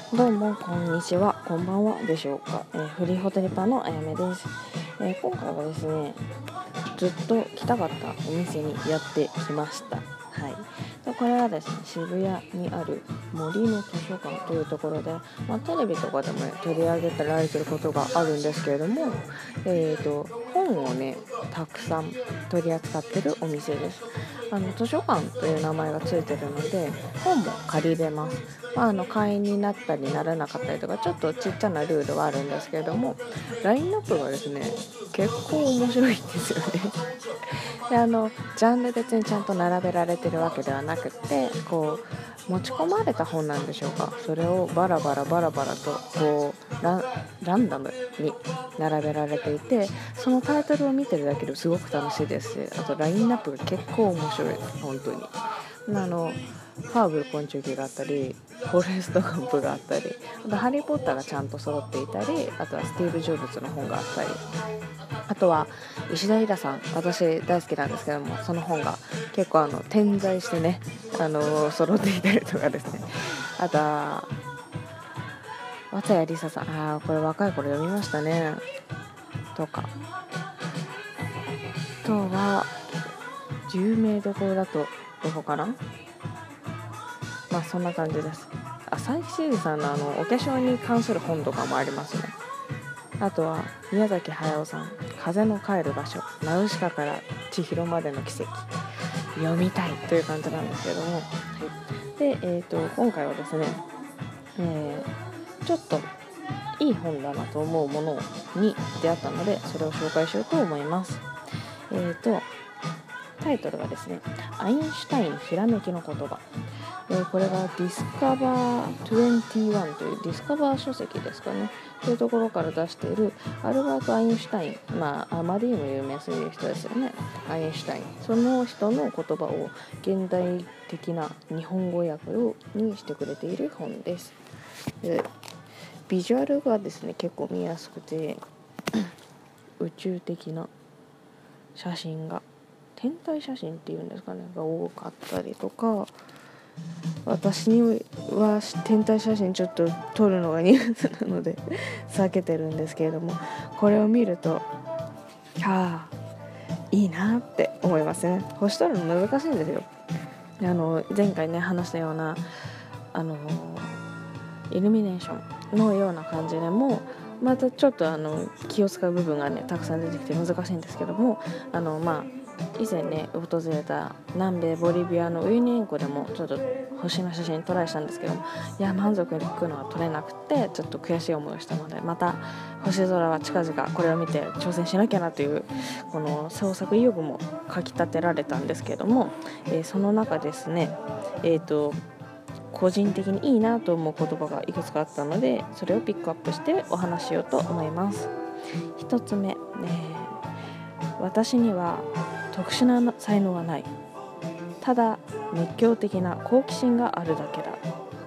どうもこんにちは、こんばんはでしょうか。フリーホテルパーのあやめです。今回はですね、ずっと来たかったお店にやってきました。はい。でこれはですね、渋谷にある森の図書館というところで、テレビとかでも、取り上げられてることがあるんですけれども、本をねたくさん取り扱ってるお店です。図書館という名前がついてるので本も借りれます。会員になったりならなかったりとかちょっとちっちゃなルールはあるんですけれども、ラインナップがですね結構面白いんですよね。でジャンル別にちゃんと並べられてるわけではなくて、こう持ち込まれた本なんでしょうか、それをバラバラとこうランダムに並べられていて、そのタイトルを見てるだけですごく楽しいですし、あとラインナップが結構面白いです。本当にファーブル昆虫記があったり、フォレストガンプがあったり、あとハリーポッターがちゃんと揃っていたり、あとはスティーブ・ジョブズの本があったり、あとは石田イラさん、私大好きなんですけども、その本が結構点在してね、揃っていたりとかですね。あとは綿谷りささん、これ若い頃読みましたねとか、あとは有名どころだとどこかな、そんな感じです。佐伯真司さんのお化粧に関する本とかもありますね。あとは宮崎駿さん、風の帰る場所、ナウシカから千尋までの奇跡、読みたいという感じなんですけども、はい、で、今回はですね、ちょっといい本だなと思うものに出会ったので、それを紹介しようと思います。タイトルがですね、アインシュタインひらめきの言葉。これがディスカバー21というディスカバー書籍ですかね、というところから出しているアルバート・アインシュタイン、アマディウム有名すぎる人ですよね。アインシュタイン、その人の言葉を現代的な日本語訳にしてくれている本です。ビジュアルがですね結構見やすくて宇宙的な写真が、天体写真っていうんですかね、が多かったりとか、私には天体写真ちょっと撮るのが苦手なので避けてるんですけれども、これを見るといいなって思いますね。星取るの難しいんですよ。前回ね話したようなイルミネーションのような感じでもまたちょっと気を使う部分がねたくさん出てきて難しいんですけども、以前ね訪れた南米ボリビアのウユニ塩湖でもちょっと星の写真トライしたんですけども、満足いくのは撮れなくてちょっと悔しい思いをしたので、また星空は近々これを見て挑戦しなきゃなというこの創作意欲もかきたてられたんですけれども、その中ですね個人的にいいなと思う言葉がいくつかあったので、それをピックアップしてお話ししようと思います。一つ目、私には特殊な才能はない。ただ熱狂的な好奇心があるだけだ。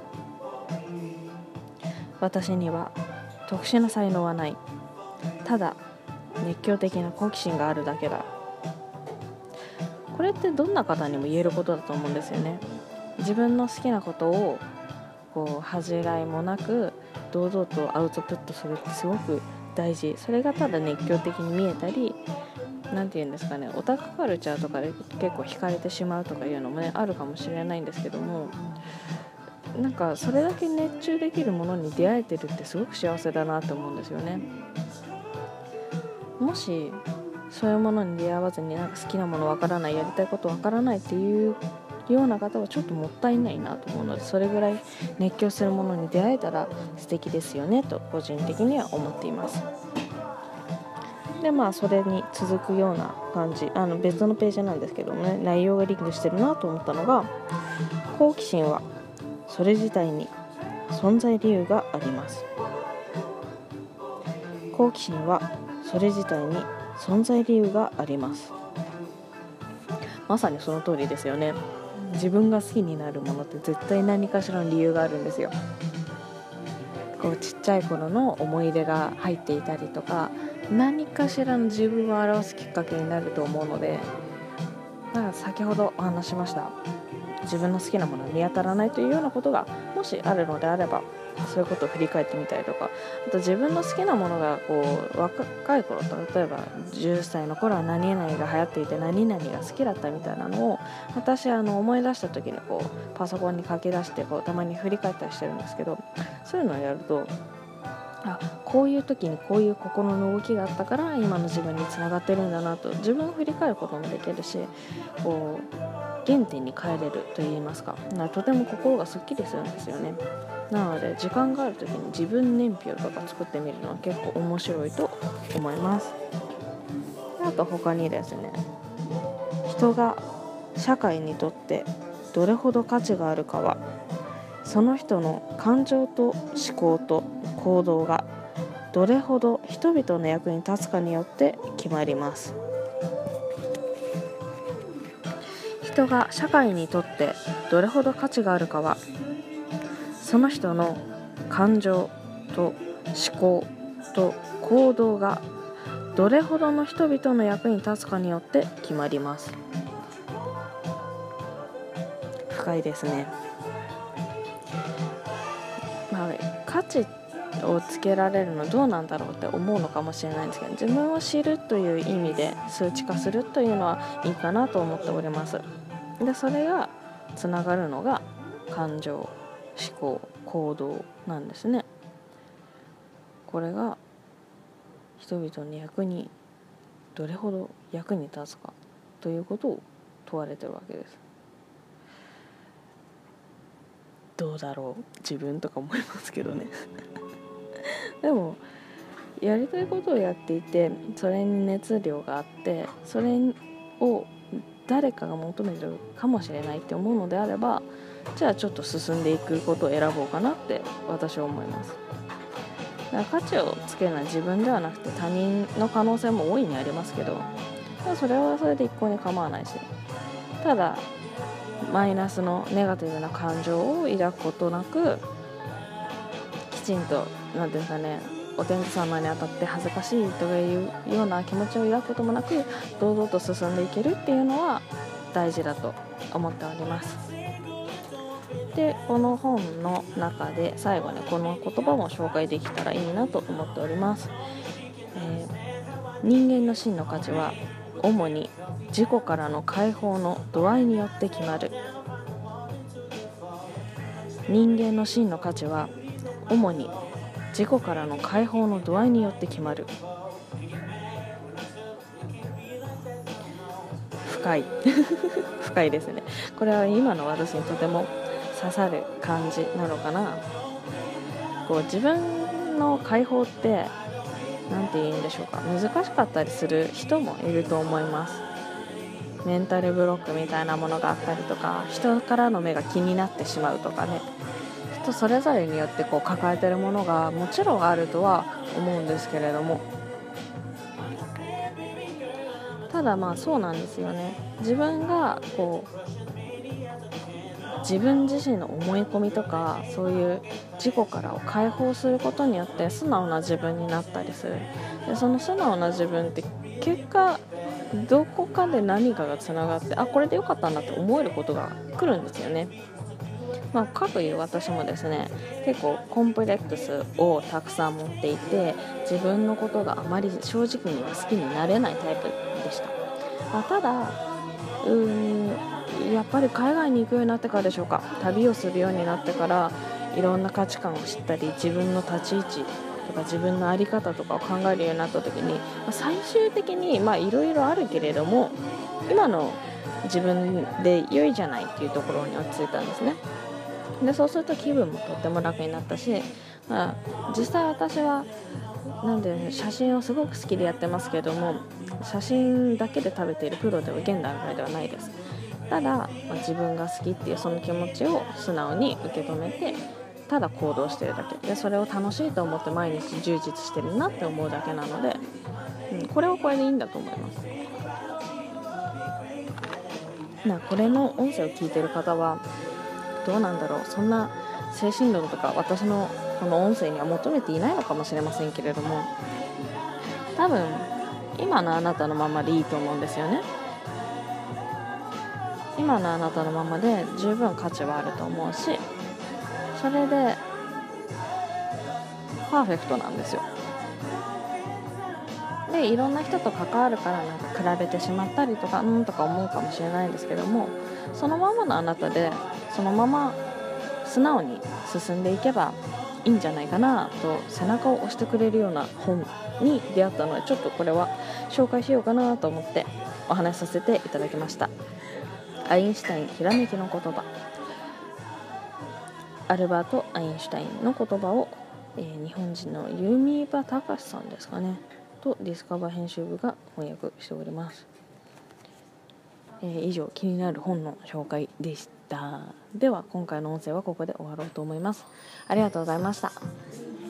私には特殊な才能はない。ただ熱狂的な好奇心があるだけだ。これってどんな方にも言えることだと思うんですよね。自分の好きなことを恥じらいもなく堂々とアウトプットするってすごく大事。それがただ熱狂的に見えたり、なんて言うんですかね、オタクカルチャーとかで結構惹かれてしまうとかいうのもねあるかもしれないんですけども、なんかそれだけ熱中できるものに出会えてるってすごく幸せだなと思うんですよね。もしそういうものに出会わずに好きなものわからない、やりたいことわからないっていうような方はちょっともったいないなと思うので、それぐらい熱狂するものに出会えたら素敵ですよねと個人的には思っています。でそれに続くような感じ、別のページなんですけどもね、内容がリンクしてるなと思ったのが、好奇心はそれ自体に存在理由があります。好奇心はそれ自体に存在理由があります。まさにその通りですよね。自分が好きになるものって絶対何かしらの理由があるんですよ。ちっちゃい頃の思い出が入っていたりとか、何かしらの自分を表すきっかけになると思うので、先ほどお話しました自分の好きなものに見当たらないというようなことがもしあるのであれば、そういうことを振り返ってみたりとか、あと自分の好きなものが若い頃と、例えば10歳の頃は何々が流行っていて何々が好きだったみたいなのを私思い出した時にパソコンに書き出してたまに振り返ったりしてるんですけど、そういうのをやると、こういう時にこういう心の動きがあったから今の自分につながってるんだなと自分を振り返ることもできるし、原点に帰れるといいますか、とても心がすっきりするんですよね。なので時間がある時に自分年表とか作ってみるのは結構面白いと思います。あと他にですね、人が社会にとってどれほど価値があるかはその人の感情と思考と行動がどれほど人々の役に立つかによって決まります。人が社会にとってどれほど価値があるかはその人の感情と思考と行動がどれほどの人々の役に立つかによって決まります。深いですね。価値をつけられるのどうなんだろうって思うのかもしれないんですけど、自分を知るという意味で数値化するというのはいいかなと思っております。でそれがつながるのが感情、思考、行動なんですね。これが人々の役にどれほど役に立つかということを問われてるわけです。どうだろう自分とか思いますけどねでもやりたいことをやっていて、それに熱量があって、それを誰かが求めてるかもしれないって思うのであれば、じゃあちょっと進んでいくことを選ぼうかなって私は思います。だから価値をつけるのは自分ではなくて他人の可能性も大いにありますけど、それはそれで一向に構わないし、ただマイナスのネガティブな感情を抱くことなく、きちんとなんですかね、お天道様に当たって恥ずかしいというような気持ちを抱くこともなく堂々と進んでいけるっていうのは大事だと思っております。でこの本の中で最後にこの言葉も紹介できたらいいなと思っております。人間の真の価値は主に自己からの解放の度合いによって決まる。人間の真の価値は主に自己からの解放の度合いによって決まる。深い深いですね。これは今の私にとても刺さる感じなのかな。自分の解放ってなんて言うんでしょうか、難しかったりする人もいると思います。メンタルブロックみたいなものがあったりとか、人からの目が気になってしまうとかね、人それぞれによって抱えているものがもちろんあるとは思うんですけれども、ただそうなんですよね。自分が自分自身の思い込みとかそういう自己からを解放することによって素直な自分になったりする。でその素直な自分って結果どこかで何かがつながって、これでよかったんだって思えることが来るんですよね。かくいう私もですね、結構コンプレックスをたくさん持っていて、自分のことがあまり正直には好きになれないタイプでした。ただやっぱり海外に行くようになってからでしょうか、旅をするようになってからいろんな価値観を知ったり、自分の立ち位置とか自分の在り方とかを考えるようになった時に、最終的にいろいろあるけれども今の自分で良いじゃないっていうところに落ち着いたんですね。でそうすると気分もとっても楽になったし、実際私は写真をすごく好きでやってますけども、写真だけで食べているプロでは現段階ではないです。ただ、自分が好きっていうその気持ちを素直に受け止めて、ただ行動してるだけで、それを楽しいと思って毎日充実してるなって思うだけなので、これはこれでいいんだと思います。これの音声を聞いてる方はどうなんだろう、そんな精神論とか私のこの音声には求めていないのかもしれませんけれども、多分今のあなたのままでいいと思うんですよね。 今のあなたのままで十分価値はあると思うし、それでパーフェクトなんですよ。でいろんな人と関わるからなんか比べてしまったりとかとか思うかもしれないんですけども、そのままのあなたでそのまま素直に進んでいけばいいんじゃないかなと背中を押してくれるような本に出会ったので、ちょっとこれは紹介しようかなと思ってお話しさせていただきました。アインシュタインひらめきの言葉、アルバート・アインシュタインの言葉を、日本人の弓場隆さんですかねとディスカバー編集部が翻訳しております。以上、気になる本の紹介でした。では今回の音声はここで終わろうと思います。ありがとうございました。